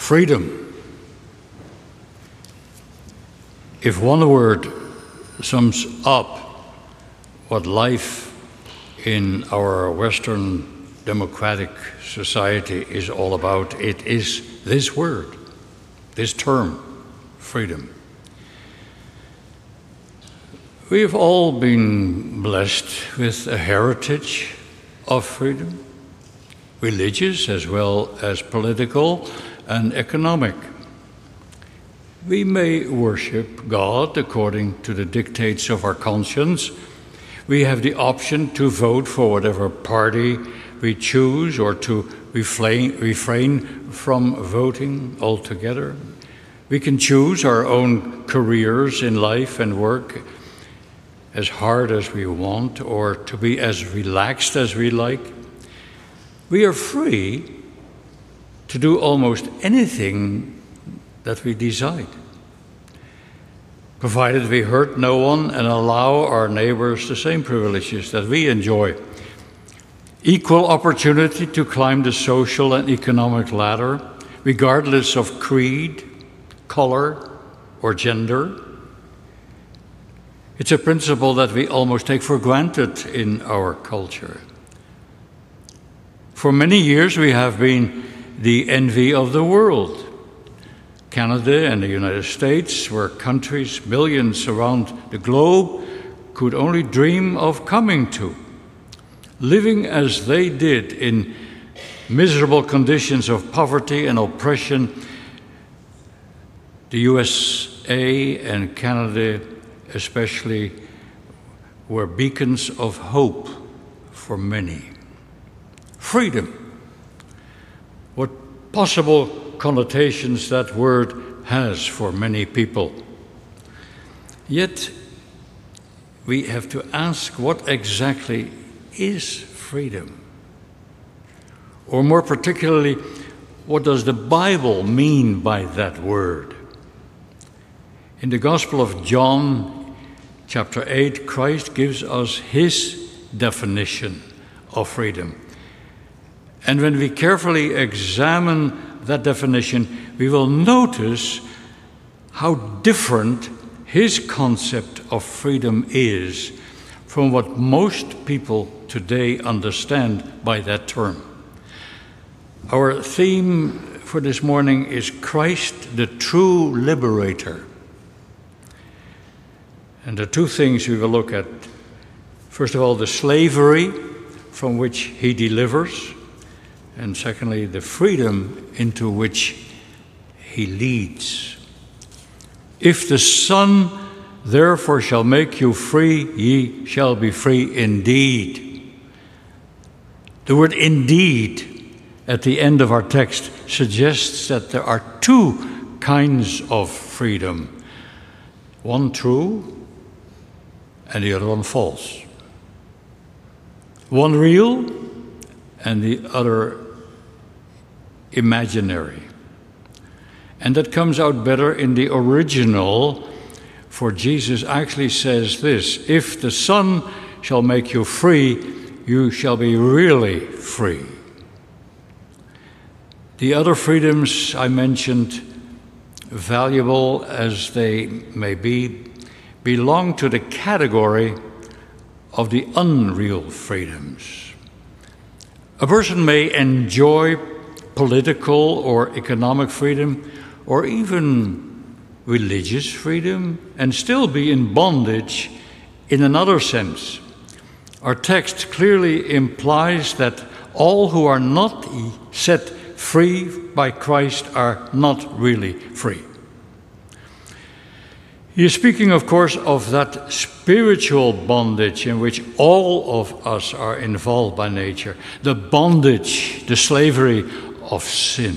Freedom. If one word sums up what life in our Western democratic society is all about, it is this word, this term, freedom. We have all been blessed with a heritage of freedom, religious as well as political and economic. We may worship God according to the dictates of our conscience. We have the option to vote for whatever party we choose or to refrain from voting altogether. We can choose our own careers in life and work as hard as we want or to be as relaxed as we like. We are free to do almost anything that we decide, provided we hurt no one and allow our neighbors the same privileges that we enjoy. Equal opportunity to climb the social and economic ladder, regardless of creed, color, or gender. It's a principle that we almost take for granted in our culture. For many years, we have been the envy of the world. Canada and the United States were countries millions around the globe could only dream of coming to. Living as they did in miserable conditions of poverty and oppression, the USA and Canada especially were beacons of hope for many. Freedom. What possible connotations that word has for many people. Yet, we have to ask, what exactly is freedom? Or more particularly, what does the Bible mean by that word? In the Gospel of John, chapter 8, Christ gives us his definition of freedom. And when we carefully examine that definition, we will notice how different his concept of freedom is from what most people today understand by that term. Our theme for this morning is Christ, the true liberator. And the two things we will look at, first of all, the slavery from which he delivers, and secondly, the freedom into which he leads. If the Son therefore shall make you free, ye shall be free indeed. The word indeed at the end of our text suggests that there are two kinds of freedom. One true and the other one false. One real and the other imaginary. And that comes out better in the original, for Jesus actually says this: if the Son shall make you free, you shall be really free. The other freedoms I mentioned, valuable as they may be, belong to the category of the unreal freedoms. A person may enjoy political or economic freedom, or even religious freedom, and still be in bondage in another sense. Our text clearly implies that all who are not set free by Christ are not really free. He is speaking, of course, of that spiritual bondage in which all of us are involved by nature, the bondage, the slavery of sin.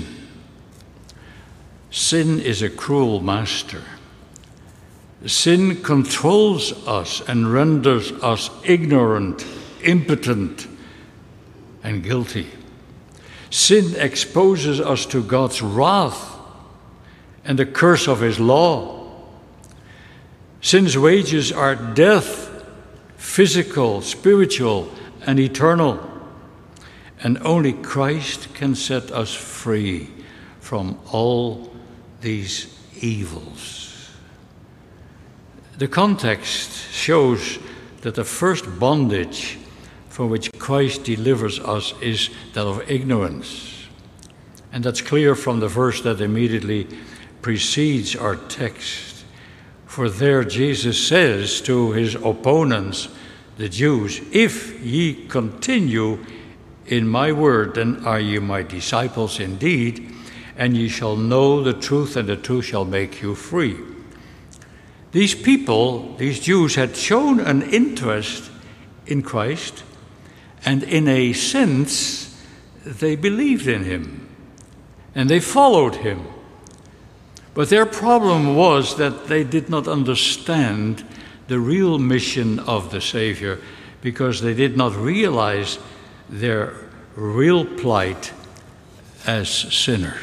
Sin is a cruel master. Sin controls us and renders us ignorant, impotent, and guilty. Sin exposes us to God's wrath and the curse of his law. Sin's wages are death, physical, spiritual, and eternal. And only Christ can set us free from all these evils. The context shows that the first bondage from which Christ delivers us is that of ignorance. And that's clear from the verse that immediately precedes our text. For there Jesus says to his opponents, the Jews, "If ye continue in my word, then are ye my disciples indeed, and ye shall know the truth, and the truth shall make you free." These people, these Jews, had shown an interest in Christ, and in a sense, they believed in him, and they followed him. But their problem was that they did not understand the real mission of the Savior, because they did not realize their real plight as sinners.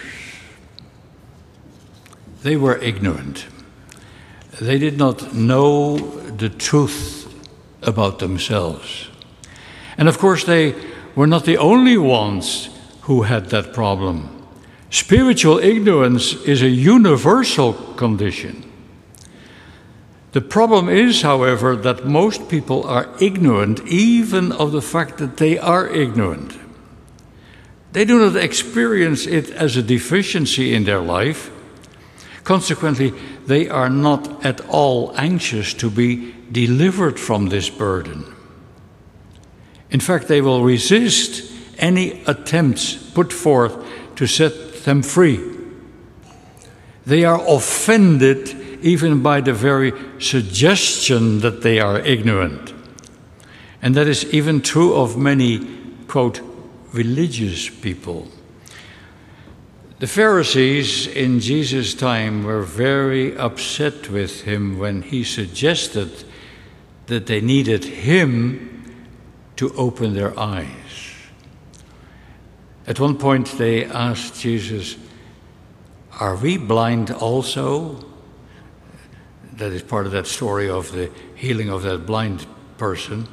They were ignorant. They did not know the truth about themselves. And of course, they were not the only ones who had that problem. Spiritual ignorance is a universal condition. The problem is, however, that most people are ignorant even of the fact that they are ignorant. They do not experience it as a deficiency in their life. Consequently, they are not at all anxious to be delivered from this burden. In fact, they will resist any attempts put forth to set them free. They are offended even by the very suggestion that they are ignorant. And that is even true of many, quote, religious people. The Pharisees in Jesus' time were very upset with him when he suggested that they needed him to open their eyes. At one point they asked Jesus, "Are we blind also?" That is part of that story of the healing of that blind person.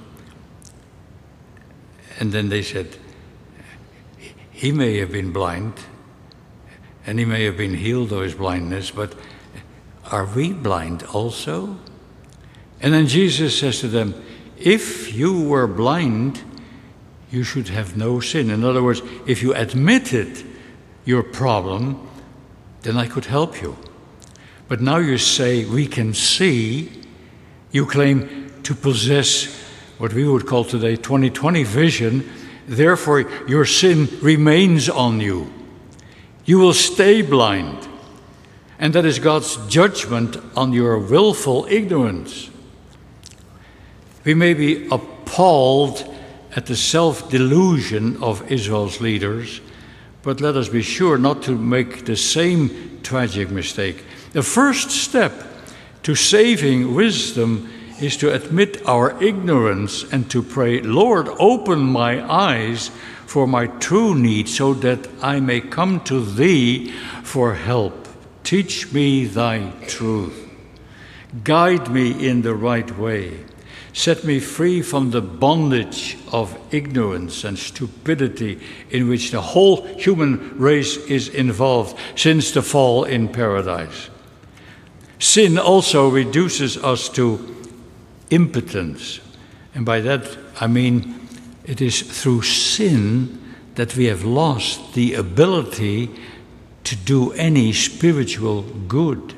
And then they said, "He may have been blind, and he may have been healed of his blindness, but are we blind also?" And then Jesus says to them, "If you were blind, you should have no sin." In other words, if you admitted your problem, then I could help you. But now you say, "We can see," you claim to possess what we would call today 20/20 vision, therefore your sin remains on you. You will stay blind. And that is God's judgment on your willful ignorance. We may be appalled at the self-delusion of Israel's leaders, but let us be sure not to make the same tragic mistake. The first step to saving wisdom is to admit our ignorance and to pray, "Lord, open my eyes for my true need, so that I may come to thee for help. Teach me thy truth. Guide me in the right way. Set me free from the bondage of ignorance and stupidity in which the whole human race is involved since the fall in paradise." Sin also reduces us to impotence. And by that I mean it is through sin that we have lost the ability to do any spiritual good.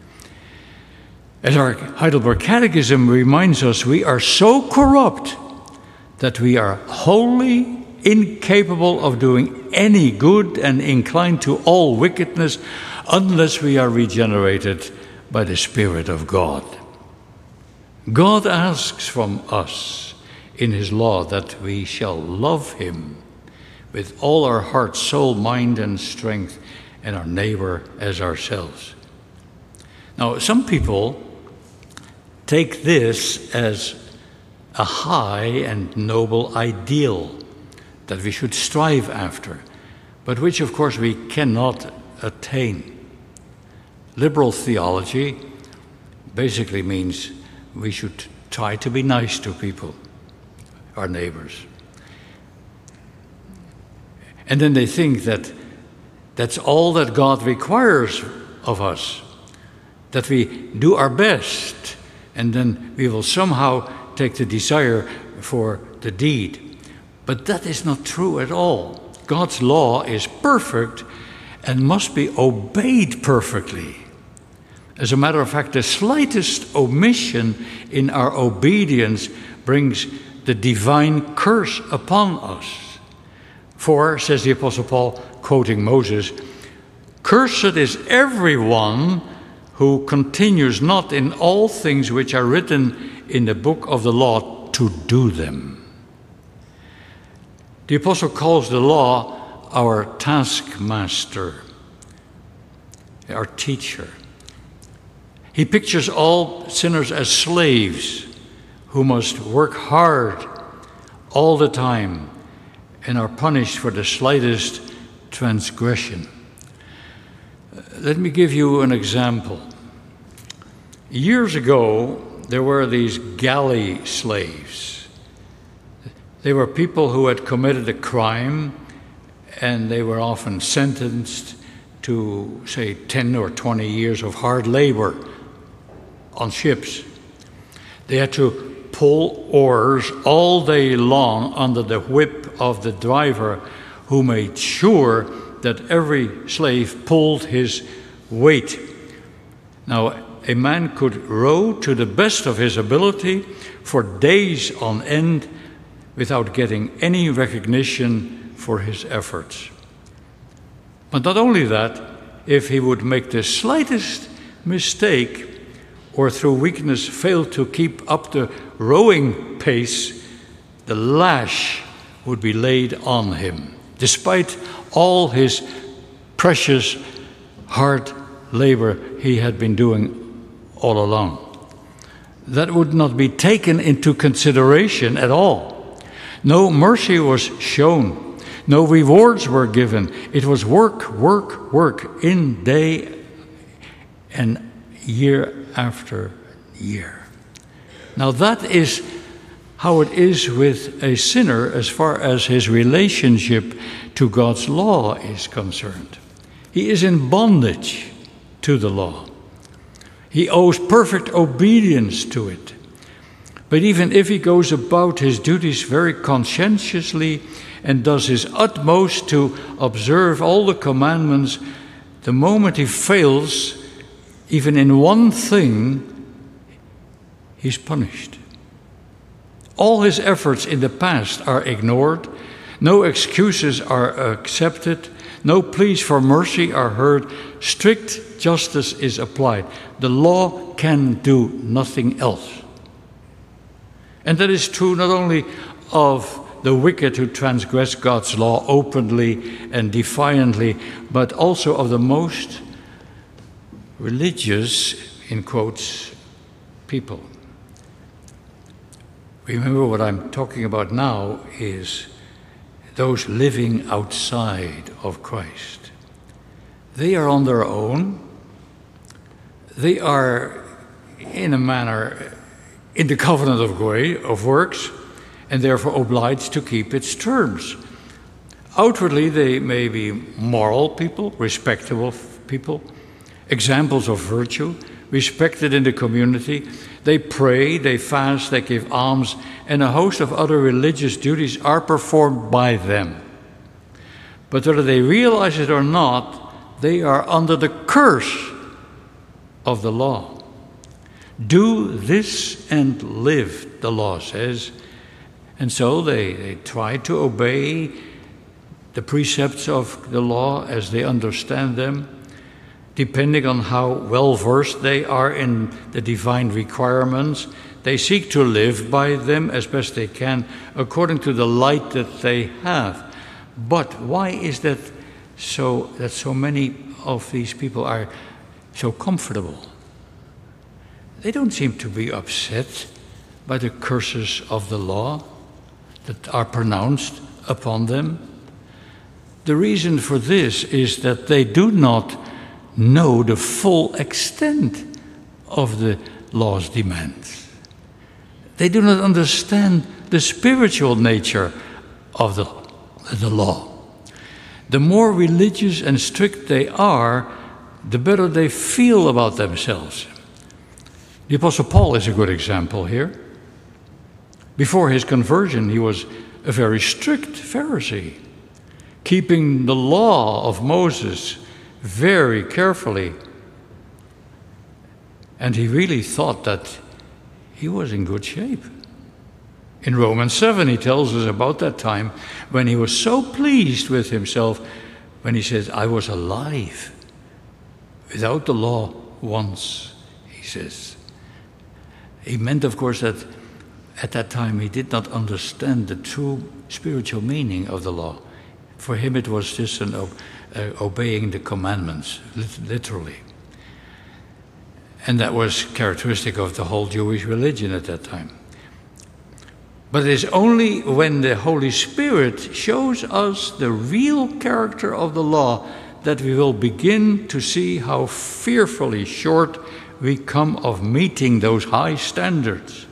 As our Heidelberg Catechism reminds us, we are so corrupt that we are wholly incapable of doing any good and inclined to all wickedness unless we are regenerated by the Spirit of God. God asks from us in his law that we shall love him with all our heart, soul, mind, and strength, and our neighbor as ourselves. Now, some people take this as a high and noble ideal that we should strive after, but which, of course, we cannot attain. Liberal theology basically means we should try to be nice to people, our neighbors. And then they think that That's all that God requires of us, that we do our best, and then we will somehow take the desire for the deed. But that is not true at all. God's law is perfect and must be obeyed perfectly. As a matter of fact, the slightest omission in our obedience brings the divine curse upon us. For, says the Apostle Paul, quoting Moses, "Cursed is everyone who continues not in all things which are written in the book of the law to do them." The Apostle calls the law our taskmaster, our teacher. He pictures all sinners as slaves who must work hard all the time and are punished for the slightest transgression. Let me give you an example. Years ago, there were these galley slaves. They were people who had committed a crime, and they were often sentenced to, say, 10 or 20 years of hard labor on ships. They had to pull oars all day long under the whip of the driver, who made sure that every slave pulled his weight. Now, a man could row to the best of his ability for days on end without getting any recognition for his efforts. But not only that, if he would make the slightest mistake or through weakness fail to keep up the rowing pace, the lash would be laid on him, despite all his precious hard labor he had been doing all along. That would not be taken into consideration at all. No mercy was shown. No rewards were given. It was work, work, work, in day and year after year. Now that is how it is with a sinner as far as his relationship to God's law is concerned. He is in bondage to the law. He owes perfect obedience to it. But even if he goes about his duties very conscientiously and does his utmost to observe all the commandments, the moment he fails, even in one thing, he's punished. All his efforts in the past are ignored. No excuses are accepted. No pleas for mercy are heard. Strict justice is applied. The law can do nothing else. And that is true not only of the wicked who transgress God's law openly and defiantly, but also of the most religious, in quotes, people. Remember, what I'm talking about now is those living outside of Christ. They are on their own. They are, in a manner, in the covenant of works, and therefore obliged to keep its terms. Outwardly, they may be moral people, respectable people, examples of virtue, respected in the community. They pray, they fast, they give alms, and a host of other religious duties are performed by them. But whether they realize it or not, they are under the curse of the law. Do this and live, the law says. And so they try to obey the precepts of the law as they understand them, depending on how well versed they are in the divine requirements. They seek to live by them as best they can, according to the light that they have. But why is that so many of these people are so comfortable? They don't seem to be upset by the curses of the law that are pronounced upon them. The reason for this is that they do not know the full extent of the law's demands. They do not understand the spiritual nature of the law. the more religious and strict they are, the better they feel about themselves. The Apostle Paul is a good example here. Before his conversion, he was a very strict Pharisee, keeping the law of Moses very carefully. And he really thought that he was in good shape. In Romans 7, he tells us about that time when he was so pleased with himself when he said, I was alive without the law once, he says. He meant, of course, that at that time he did not understand the true spiritual meaning of the law. For him it was just obeying the commandments, literally. And that was characteristic of the whole Jewish religion at that time. But it is only when the Holy Spirit shows us the real character of the law that we will begin to see how fearfully short we come of meeting those high standards.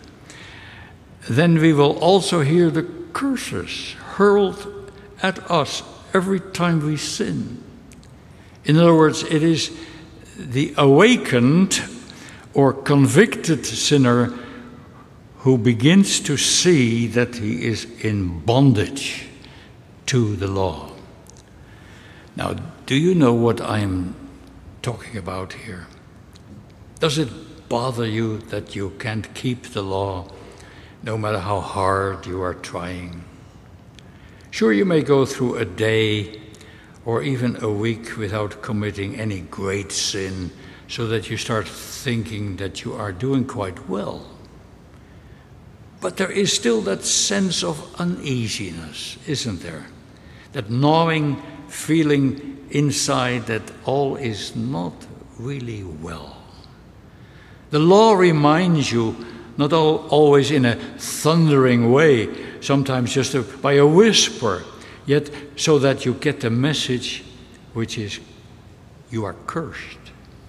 Then we will also hear the curses hurled at us every time we sin. In other words, it is the awakened or convicted sinner who begins to see that he is in bondage to the law. Now, do you know what I am talking about here? Does it bother you that you can't keep the law, no matter how hard you are trying? Sure, you may go through a day or even a week without committing any great sin, so that you start thinking that you are doing quite well. But there is still that sense of uneasiness, isn't there? That gnawing feeling inside that all is not really well. The law reminds you, not always in a thundering way, sometimes just by a whisper, yet so that you get the message, which is, you are cursed.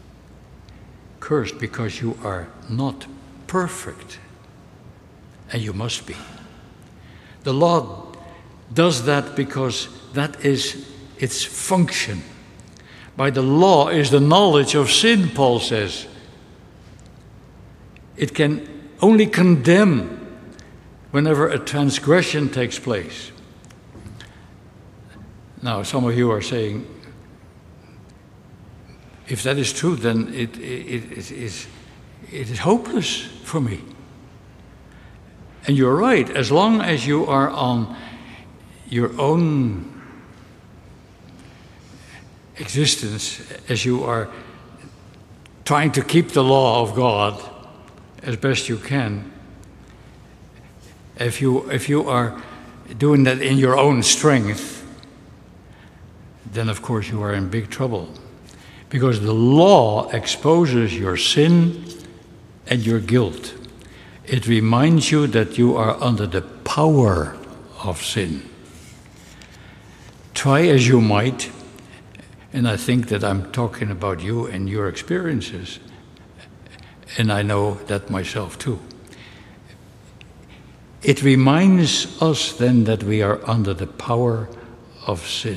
Cursed because you are not perfect. And you must be. The law does that because that is its function. By the law is the knowledge of sin, Paul says. It can only condemn whenever a transgression takes place. Now, some of you are saying, if that is true, then it is hopeless for me. And you're right, as long as you are on your own existence, as you are trying to keep the law of God as best you can, if you are doing that in your own strength, then of course you are in big trouble. Because the law exposes your sin and your guilt. It reminds you that you are under the power of sin. Try as you might, and I think that I'm talking about you and your experiences, and I know that myself too. It reminds us then that we are under the power of sin.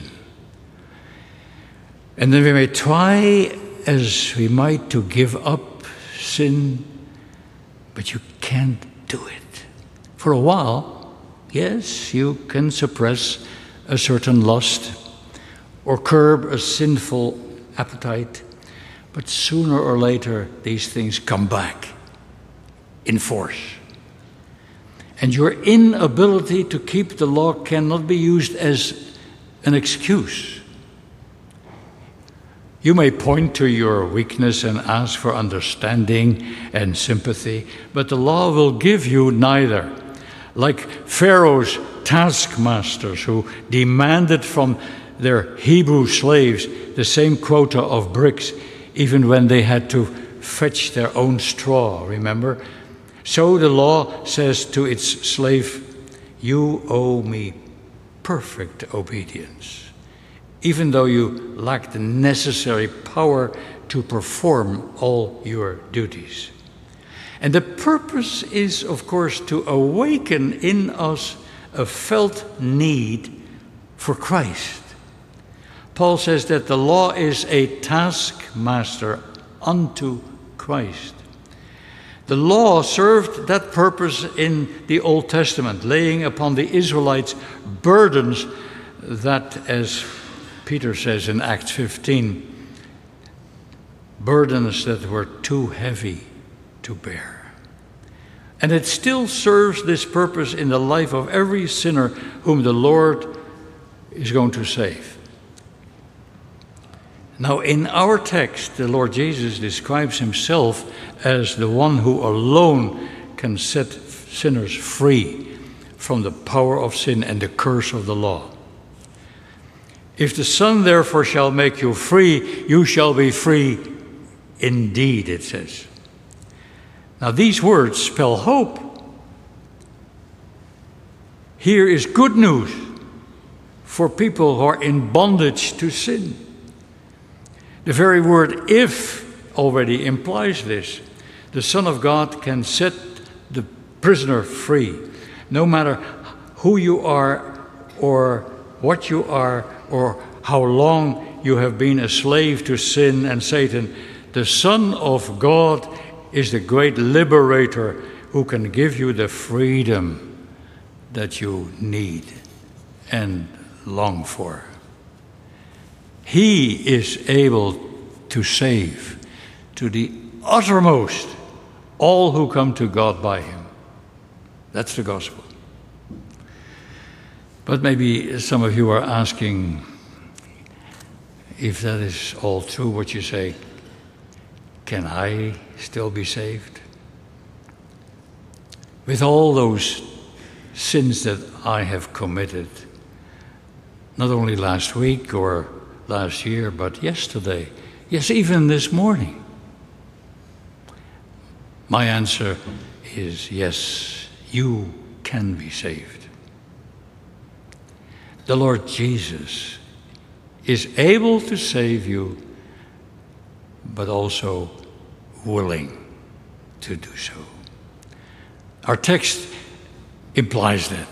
And then we may try as we might to give up sin, but you can't do it. For a while, yes, you can suppress a certain lust or curb a sinful appetite, but sooner or later these things come back in force. And your inability to keep the law cannot be used as an excuse. You may point to your weakness and ask for understanding and sympathy, but the law will give you neither. Like Pharaoh's taskmasters who demanded from their Hebrew slaves the same quota of bricks, even when they had to fetch their own straw, remember? So the law says to its slave, you owe me perfect obedience, even though you lack the necessary power to perform all your duties. And the purpose is, of course, to awaken in us a felt need for Christ, Paul says that the law is a taskmaster unto Christ. The law served that purpose in the Old Testament, laying upon the Israelites burdens that, as Peter says in Acts 15, burdens that were too heavy to bear. And it still serves this purpose in the life of every sinner whom the Lord is going to save. Now, in our text, the Lord Jesus describes himself as the one who alone can set sinners free from the power of sin and the curse of the law. If the Son therefore shall make you free, you shall be free indeed, it says. Now, these words spell hope. Here is good news for people who are in bondage to sin. The very word "if" already implies this. The Son of God can set the prisoner free, no matter who you are or what you are or how long you have been a slave to sin and Satan. The Son of God is the great liberator who can give you the freedom that you need and long for. He is able to save to the uttermost all who come to God by him. That's the gospel. But maybe some of you are asking, if that is all true, what you say, can I still be saved? With all those sins that I have committed, not only last week or last year, but yesterday, yes, even this morning. My answer is yes, you can be saved. The Lord Jesus is able to save you, but also willing to do so. Our text implies that.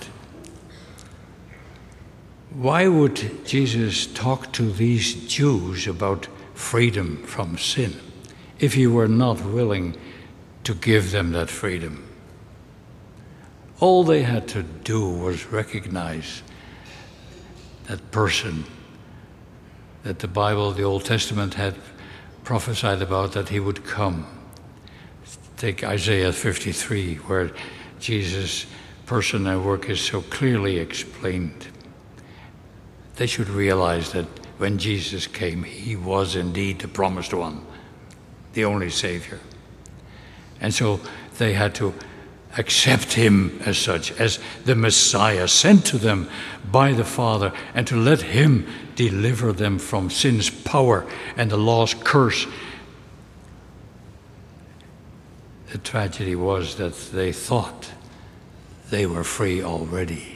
Why would Jesus talk to these Jews about freedom from sin if he were not willing to give them that freedom? All they had to do was recognize that person that the Bible, the Old Testament, had prophesied about, that he would come. Take Isaiah 53, where Jesus' person and work is so clearly explained. They should realize that when Jesus came, he was indeed the promised one, the only Savior. And so they had to accept him as such, as the Messiah sent to them by the Father, and to let him deliver them from sin's power and the law's curse. The tragedy was that they thought they were free already.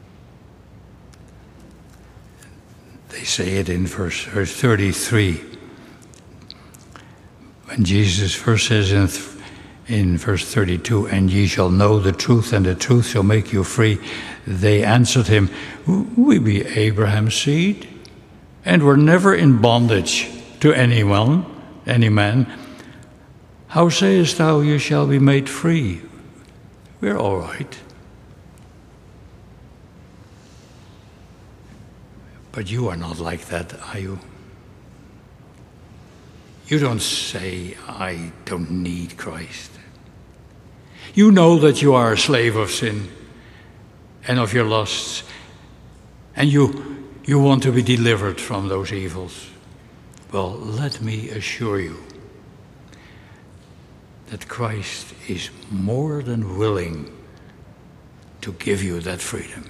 They say it in verse 33. When Jesus first says in verse 32, "And ye shall know the truth, and the truth shall make you free," they answered him, "We be Abraham's seed, and were never in bondage to any man. How sayest thou, you shall be made free?" We're all right. But you are not like that, are you? You don't say, "I don't need Christ." You know that you are a slave of sin and of your lusts, and you want to be delivered from those evils. Well, let me assure you that Christ is more than willing to give you that freedom.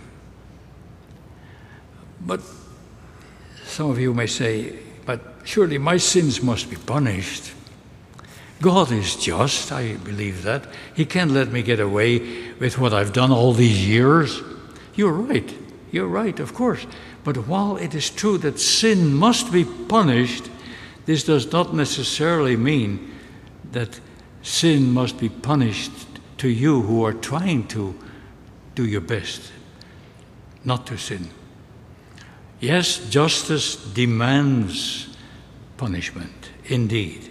But some of you may say, "But surely my sins must be punished." God is just, I believe that. He can't let me get away with what I've done all these years. You're right, of course. But while it is true that sin must be punished, this does not necessarily mean that sin must be punished to you who are trying to do your best not to sin. Yes, justice demands punishment, indeed.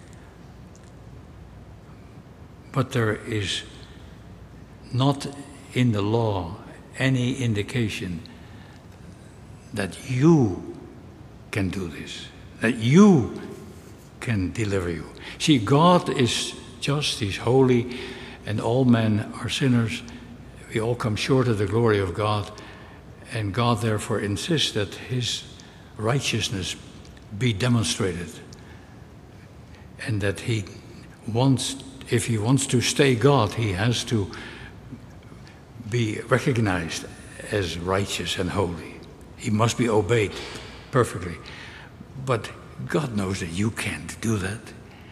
But there is not in the law any indication that you can do this, that you can deliver you. See, God is just, He's holy, and all men are sinners. We all come short of the glory of God, and God therefore insists that His righteousness be demonstrated, and that He wants, if He wants to stay God, He has to be recognized as righteous and holy. He must be obeyed perfectly. But God knows that you can't do that.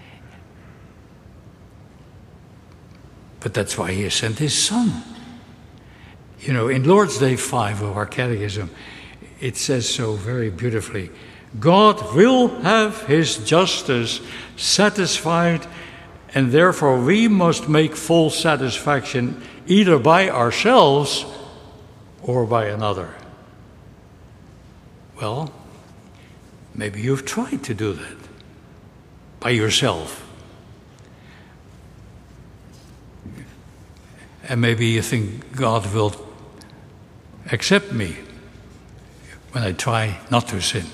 But that's why He has sent His Son. You know, in Lord's Day 5 of our Catechism, it says so very beautifully, God will have His justice satisfied, and therefore we must make full satisfaction either by ourselves or by another. Well, maybe you've tried to do that by yourself. And maybe you think God will accept me when I try not to sin.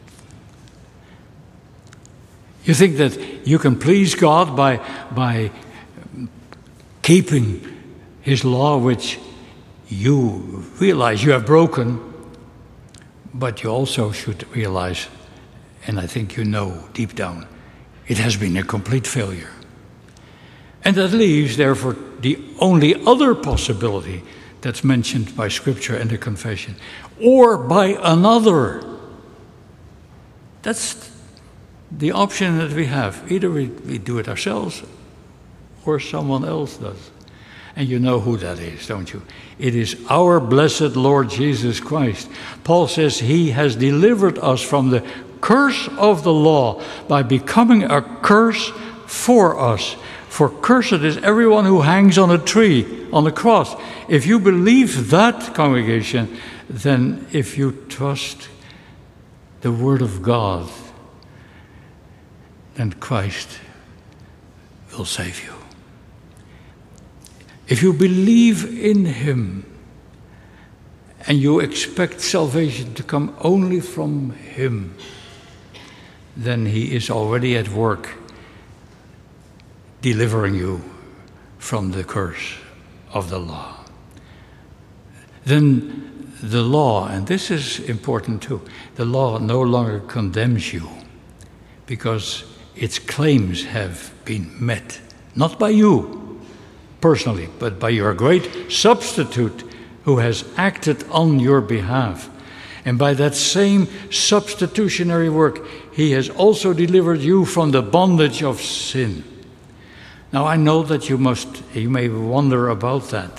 You think that you can please God by keeping His law, which you realize you have broken, but you also should realize, and I think you know deep down, it has been a complete failure. And that leaves, therefore, the only other possibility that's mentioned by Scripture and the confession, or by another. That's the option that we have. Either we do it ourselves, or someone else does. And you know who that is, don't you? It is our blessed Lord Jesus Christ. Paul says He has delivered us from the curse of the law by becoming a curse for us. For cursed is everyone who hangs on a tree, on the cross. If you believe that, congregation, then if you trust the Word of God, then Christ will save you. If you believe in Him and you expect salvation to come only from Him, then He is already at work delivering you from the curse of the law. Then the law, and this is important too, the law no longer condemns you because its claims have been met, not by you personally, but by your great substitute who has acted on your behalf. And by that same substitutionary work, He has also delivered you from the bondage of sin. Now I know that you may wonder about that.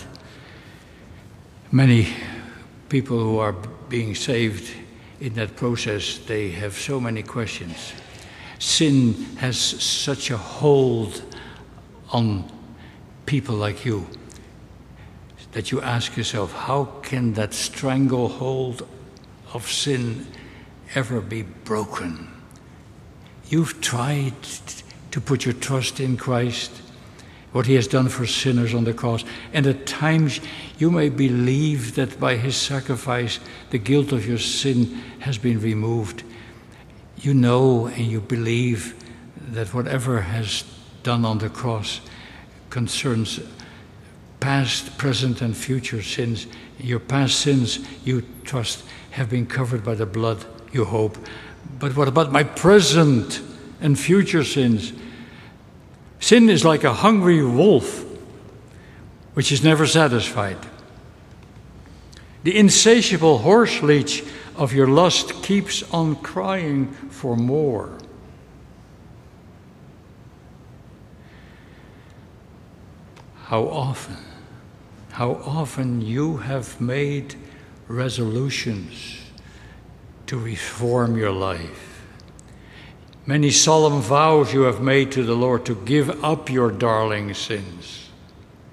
Many people who are being saved in that process, they have so many questions. Sin has such a hold on people like you that you ask yourself, how can that stranglehold of sin ever be broken? You've tried to put your trust in Christ, what He has done for sinners on the cross, and at times you may believe that by His sacrifice the guilt of your sin has been removed. You know and you believe that whatever has done on the cross concerns past, present, and future sins. Your past sins, you trust, have been covered by the blood, you hope. But what about my present and future sins? Sin is like a hungry wolf, which is never satisfied. The insatiable horseleech of your lust keeps on crying for more. How often you have made resolutions to reform your life. Many solemn vows you have made to the Lord to give up your darling sins.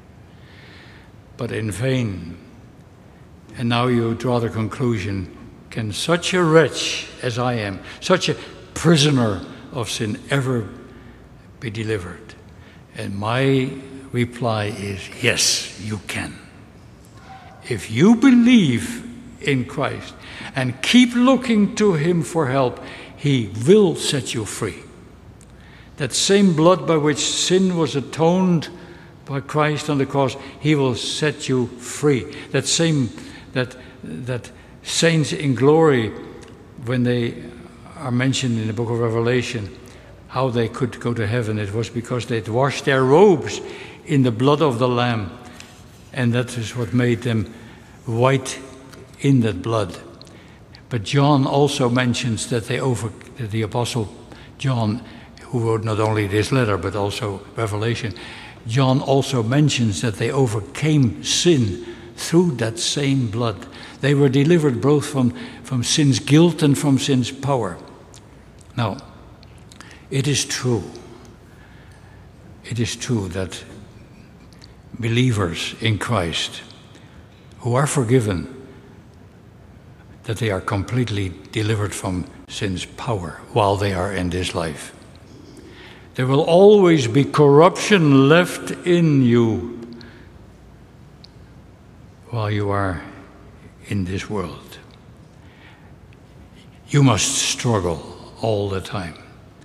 But in vain. And now you draw the conclusion can such a wretch as I am, such a prisoner of sin, ever be delivered? And my reply is, yes, you can. If you believe in Christ and keep looking to him for help, he will set you free. That same blood by which sin was atoned by Christ on the cross, he will set you free. That saints in glory, when they are mentioned in the book of Revelation, how they could go to heaven, it was because they'd washed their robes in the blood of the Lamb, and that is what made them white in that blood. But John also mentions that the Apostle John, who wrote not only this letter but also Revelation, John also mentions that they overcame sin through that same blood. They were delivered both from sin's guilt and from sin's power. Now, it is true that believers in Christ who are forgiven, that they are completely delivered from sin's power while they are in this life. There will always be corruption left in you while you are in this world. You must struggle all the time.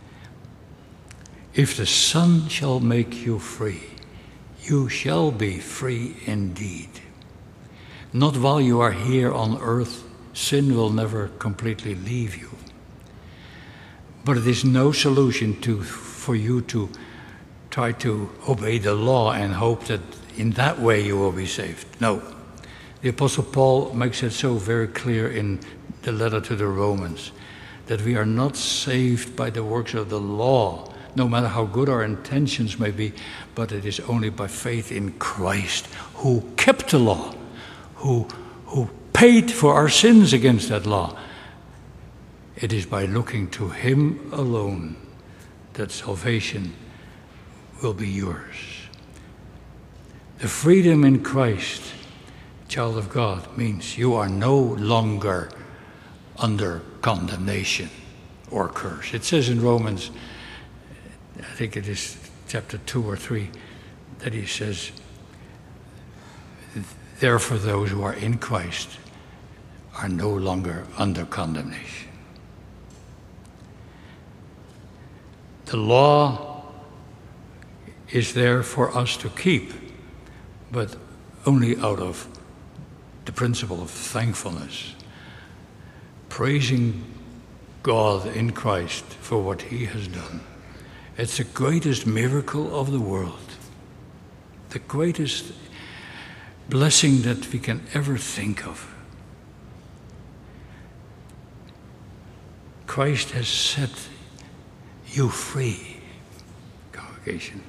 If the Son shall make you free, you shall be free indeed. Not while you are here on earth. Sin will never completely leave you. But it is no solution for you to try to obey the law and hope that in that way you will be saved. No. The Apostle Paul makes it so very clear in the letter to the Romans that we are not saved by the works of the law, no matter how good our intentions may be, but it is only by faith in Christ, who kept the law, who paid for our sins against that law. It is by looking to him alone that salvation will be yours. The freedom in Christ, child of God, means you are no longer under condemnation or curse. It says in Romans, I think it is chapter 2 or 3, that he says, therefore those who are in Christ are no longer under condemnation. The law is there for us to keep, but only out of the principle of thankfulness, praising God in Christ for what he has done. It's the greatest miracle of the world, the greatest blessing that we can ever think of. Christ has set you free, congregation.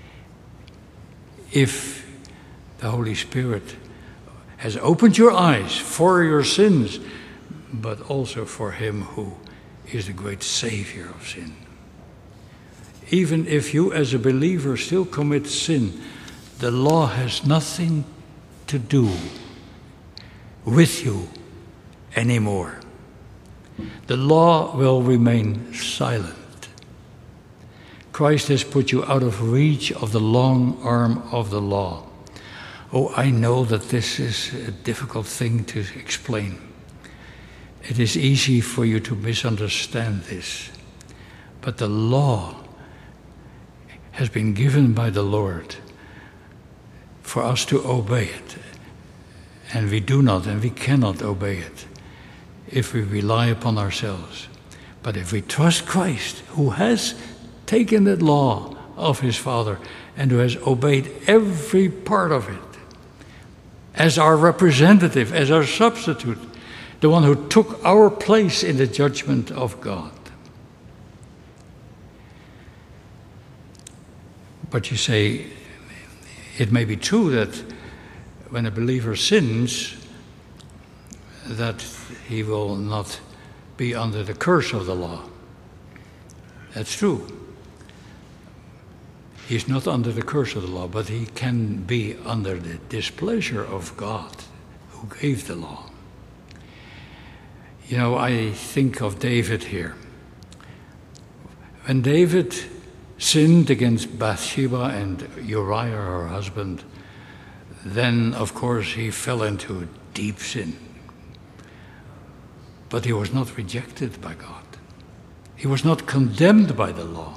If the Holy Spirit has opened your eyes for your sins, but also for him who is the great Savior of sin. Even if you as a believer still commit sin, the law has nothing to do with you anymore. The law will remain silent. Christ has put you out of reach of the long arm of the law. Oh, I know that this is a difficult thing to explain. It is easy for you to misunderstand this. But the law has been given by the Lord for us to obey it. And we do not and we cannot obey it if we rely upon ourselves. But if we trust Christ, who has taken that law of his Father and who has obeyed every part of it, as our representative, as our substitute, the one who took our place in the judgment of God. But you say, it may be true that when a believer sins, that he will not be under the curse of the law. That's true. He's not under the curse of the law, but he can be under the displeasure of God who gave the law. You know, I think of David here. When David sinned against Bathsheba and Uriah, her husband, then, of course, he fell into deep sin. But he was not rejected by God. He was not condemned by the law.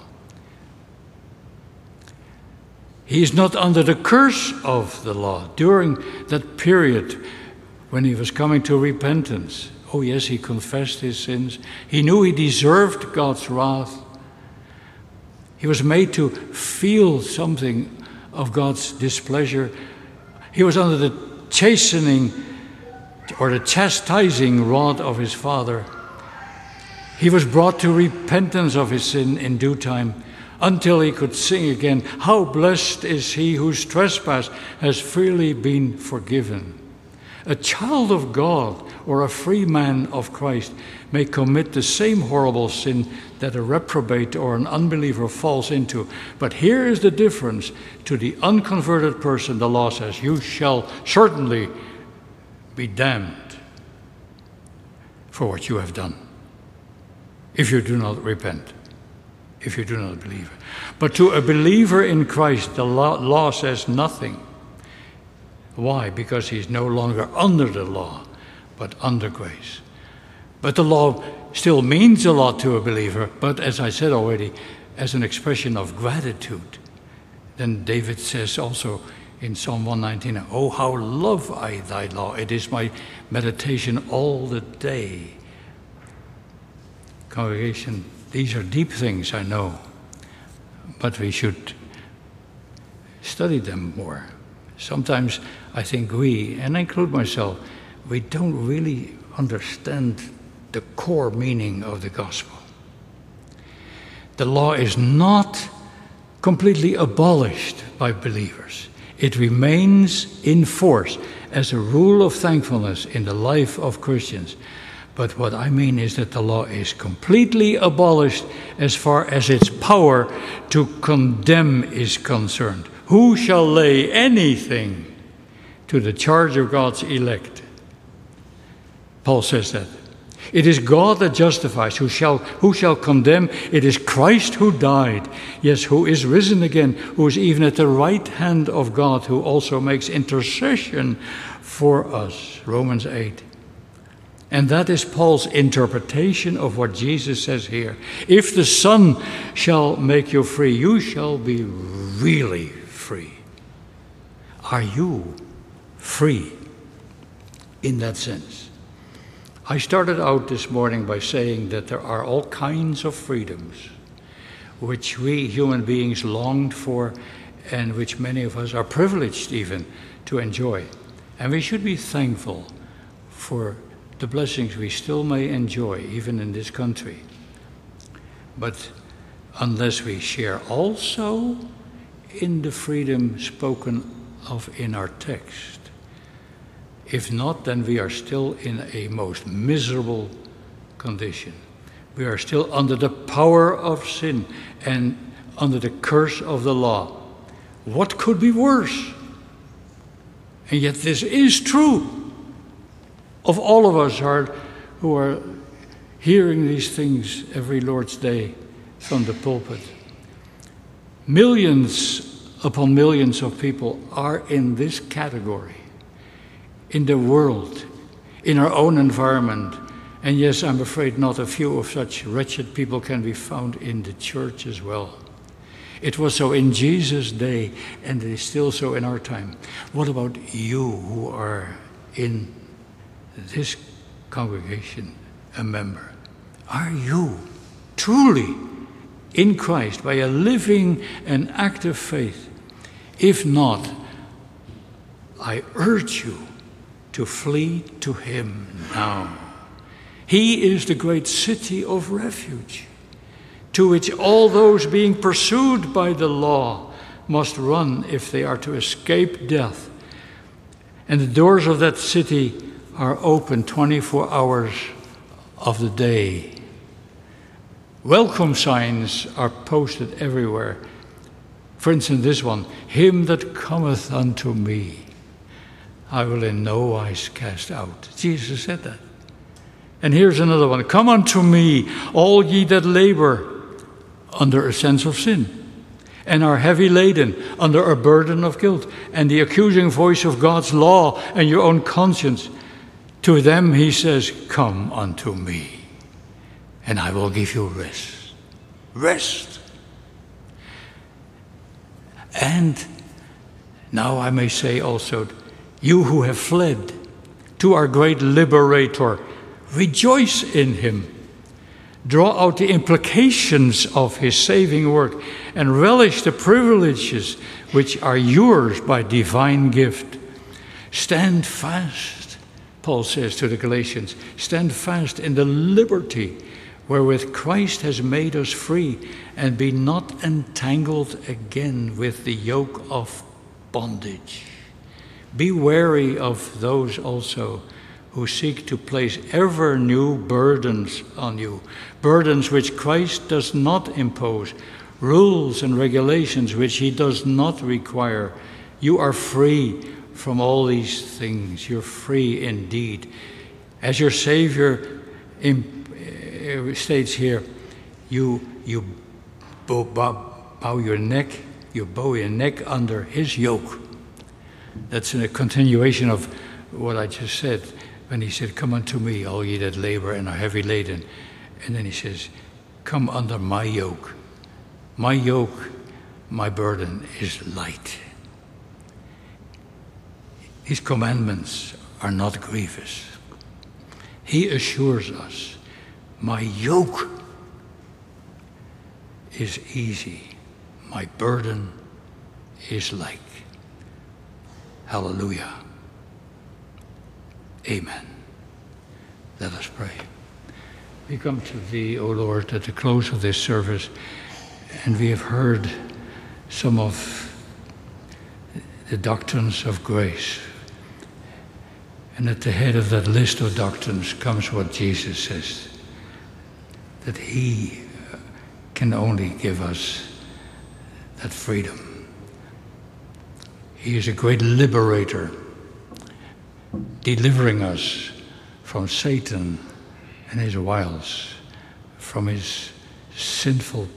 He is not under the curse of the law. During that period when he was coming to repentance, oh yes, he confessed his sins. He knew he deserved God's wrath. He was made to feel something of God's displeasure. He was under the chastening or the chastising rod of his father. He was brought to repentance of his sin in due time, until he could sing again, "How blessed is he whose trespass has freely been forgiven." A child of God or a free man of Christ may commit the same horrible sin that a reprobate or an unbeliever falls into. But here is the difference. To the unconverted person, the law says, "You shall certainly be damned for what you have done, if you do not repent, if you do not believe." But to a believer in Christ, the law says nothing. Why? Because he's no longer under the law, but under grace. But the law still means a lot to a believer, but as I said already, as an expression of gratitude. Then David says also in Psalm 119, "Oh, how love I thy law. It is my meditation all the day." Congregation, these are deep things, I know, but we should study them more. Sometimes I think we, and I include myself, we don't really understand the core meaning of the gospel. The law is not completely abolished by believers. It remains in force as a rule of thankfulness in the life of Christians. But what I mean is that the law is completely abolished as far as its power to condemn is concerned. Who shall lay anything to the charge of God's elect? Paul says that. It is God that justifies. Who shall condemn? It is Christ who died, yes, who is risen again, who is even at the right hand of God, who also makes intercession for us. Romans 8. And that is Paul's interpretation of what Jesus says here. If the Son shall make you free, you shall be really free. Are you free in that sense? I started out this morning by saying that there are all kinds of freedoms which we human beings longed for and which many of us are privileged even to enjoy. And we should be thankful for the blessings we still may enjoy even in this country. But unless we share also in the freedom spoken of in our text, if not, then we are still in a most miserable condition. We are still under the power of sin and under the curse of the law. What could be worse? And yet this is true of all of us who are hearing these things every Lord's Day from the pulpit. Millions upon millions of people are in this category. In the world, in our own environment. And yes, I'm afraid not a few of such wretched people can be found in the church as well. It was so in Jesus' day, and it is still so in our time. What about you who are in this congregation, a member? Are you truly in Christ by a living and active faith? If not, I urge you to flee to him now. He is the great city of refuge, to which all those being pursued by the law must run if they are to escape death. And the doors of that city are open 24 hours of the day. Welcome signs are posted everywhere. For instance, this one, "Him that cometh unto me, I will in no wise cast out." Jesus said that. And here's another one. Come unto me, all ye that labor under a sense of sin, and are heavy laden under a burden of guilt, and the accusing voice of God's law and your own conscience. To them he says, come unto me, and I will give you rest. Rest. And now I may say also, you who have fled to our great liberator, rejoice in him. Draw out the implications of his saving work and relish the privileges which are yours by divine gift. Stand fast, Paul says to the Galatians, stand fast in the liberty wherewith Christ has made us free, and be not entangled again with the yoke of bondage. Be wary of those also who seek to place ever new burdens on you, burdens which Christ does not impose, rules and regulations which he does not require. You are free from all these things. You're free indeed. As your Savior states here, you bow your neck under his yoke. That's in a continuation of what I just said when he said, come unto me, all ye that labor and are heavy laden. And then he says, come under my yoke. My yoke, my burden is light. His commandments are not grievous. He assures us, my yoke is easy. My burden is light. Hallelujah. Amen. Let us pray. We come to thee, O Lord, at the close of this service, and we have heard some of the doctrines of grace. And at the head of that list of doctrines comes what Jesus says, that he can only give us that freedom. He is a great liberator, delivering us from Satan and his wiles, from his sinful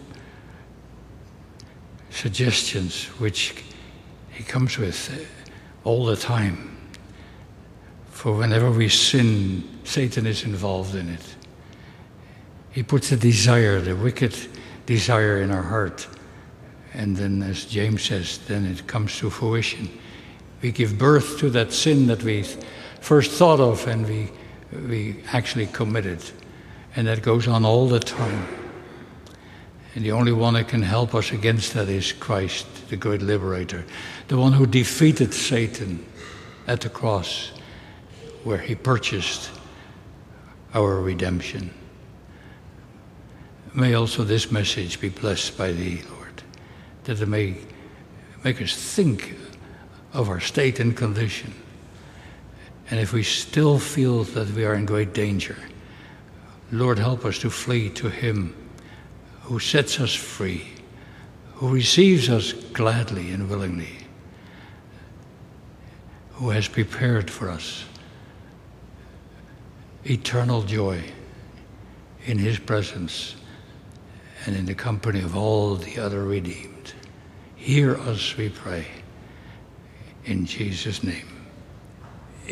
suggestions which he comes with all the time. For whenever we sin, Satan is involved in it. He puts a desire, the wicked desire in our heart. And then, as James says, then it comes to fruition. We give birth to that sin that we first thought of and we actually committed. And that goes on all the time. And the only one that can help us against that is Christ, the great liberator. The one who defeated Satan at the cross, where he purchased our redemption. May also this message be blessed by thee, Lord, that it may make us think of our state and condition. And if we still feel that we are in great danger, Lord, help us to flee to him who sets us free, who receives us gladly and willingly, who has prepared for us eternal joy in his presence and in the company of all the other redeemed. Hear us, we pray, in Jesus' name.